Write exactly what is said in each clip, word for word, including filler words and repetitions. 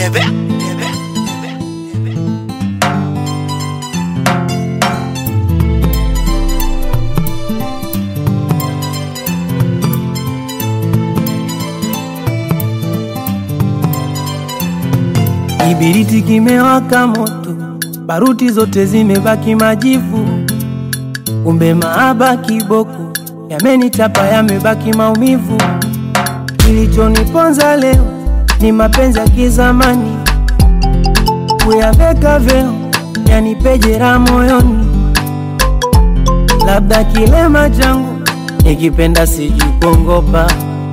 debe, debe, debe, debe. Kibiriti kimewaka moto, baruti zote zimebaki majivu. Kumbe mahaba kiboko yamenichapa, yamebaki maumivu. Kilichoniponza leo ni mapenzi ya kizamani, kuyaveka veo yanipejera moyoni. Labda kilema changu nikipenda sijui kuongopa,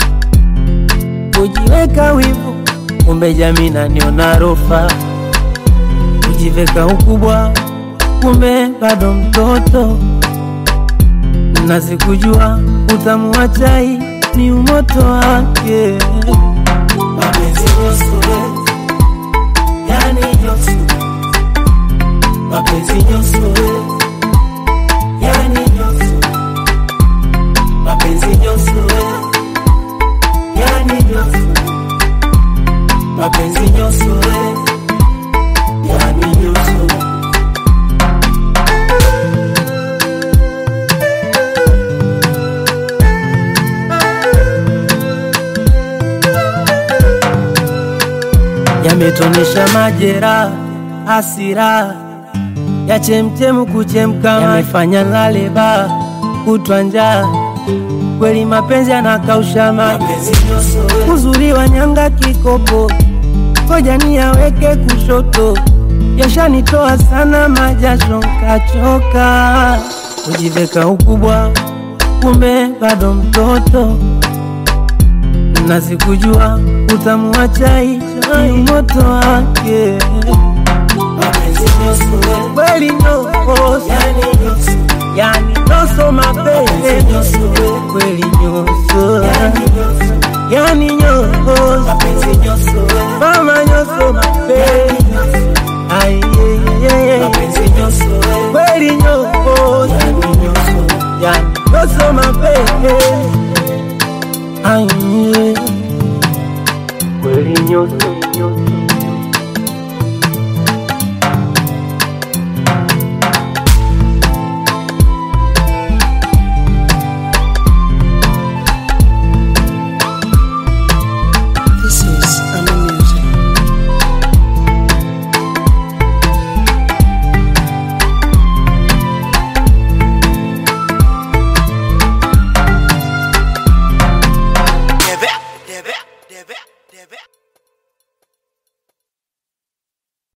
kujiweka wivu kumbe jamii inaniona rofa, kujiveka ukubwa kumbe bado mtoto. Na sikujua utamu wa chai ni umoto wake. Mapenzi nyoso, yani nyoso. Mapenzi nyoso, yani nyoso. Mapenzi nyoso, yani nyoso. Mapenzi nyoso, yani nyoso. Yametonesha majera, hasira ya chemchemu kuchemka, yamefanya naleba kutwa njaa. Kweli mapenzi yanakausha maji, uzuri wa nyanga kikopo, koja niyaweke kushoto. Yashanitoa sana majasho kachoka, kujiveka ukubwa kumbe bado mtoto. Na sikujua utamu wa chai ni moto wake. Mapenzi nyoso, kweli nyoso, yani nyoso. Yani nyoso mapenzi, kweli nyoso, yani nyoso. Mapenzi nyoso, mama nyoso mapenzi. Ay, yeah, yeah. Mapenzi nyoso, kweli nyoso, yani nyoso. Yani nyoso mapenzi. Ay, yeah. Kweli nyoso, nyoso. This is Ami Music. Debe, debe, debe, debe.